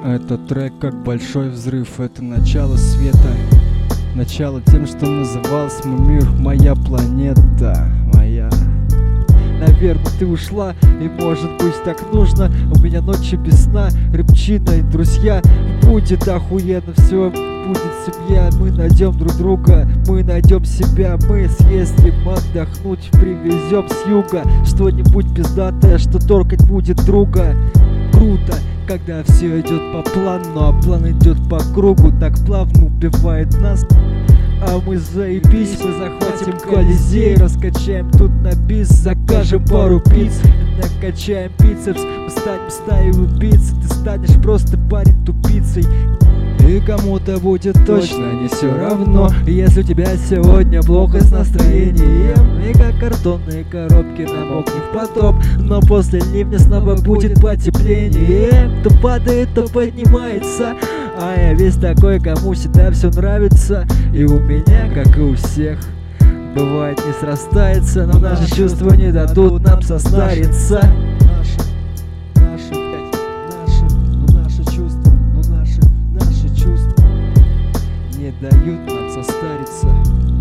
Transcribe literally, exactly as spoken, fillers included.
Этот трек как большой взрыв, это начало света. Начало тем, что назывался мой мир, моя планета, моя. Наверное, ты ушла, и может быть так нужно. У меня ночи без сна, рыбчина и друзья. Будет охуенно, все будет семья. Мы найдем друг друга, мы найдем себя. Мы съездим отдохнуть, привезем с юга что-нибудь пиздатое, что торкать будет друга. Круто, когда все идет по плану, а план идет по кругу, так плавно убивает нас. А мы заебись, мы захватим Колизей, раскачаем тут на бис, закажем пару пиц, накачаем бицепс, мы станем стаей убийц, ты станешь просто парень тупицей. И кому-то будет точно не все равно, если у тебя сегодня плохо с настроением. И как картонные коробки намокнет в потоп, но после ливня снова будет потепление. То падает, то поднимается, а я весь такой, кому всегда все нравится. И у меня, как и у всех, бывает не срастается, но наши чувства не дадут нам состариться. Не дают нам состариться.